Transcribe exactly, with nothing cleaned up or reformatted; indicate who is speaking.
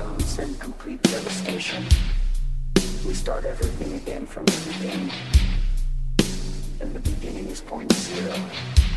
Speaker 1: bombs and complete devastation. We start everything again from the beginning. And the beginning is point zero.